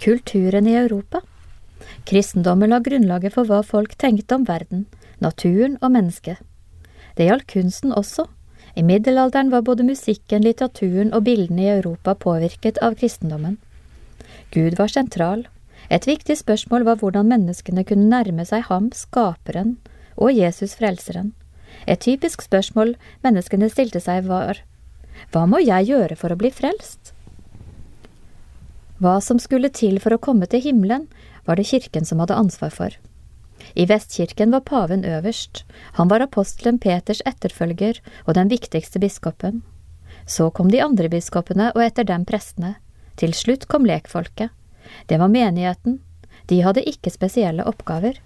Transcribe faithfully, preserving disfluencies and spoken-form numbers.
Kulturen i Europa. Kristendommen la grunnlaget for hva folk tenkte om verden, naturen og mennesket. Det gjaldt kunsten også. I middelalderen var både musikken, litteraturen og bildene i Europa påvirket av kristendommen. Gud var sentral. Et viktig spørsmål var hvordan menneskene kunne nærme seg ham, skaperen, og Jesus frelseren. Et typisk spørsmål menneskene stilte seg var: hva må jeg gjøre for å bli frelst? Hva som skulle til for å komme til himmelen, var det kirken som hadde ansvar for. I Vestkirken var paven øverst. Han var apostelen Peters etterfølger og den viktigste biskopen. Så kom de andre biskopene og etter dem prestene. Til slutt kom lekfolket. Det var menigheten. De hadde ikke spesielle oppgaver.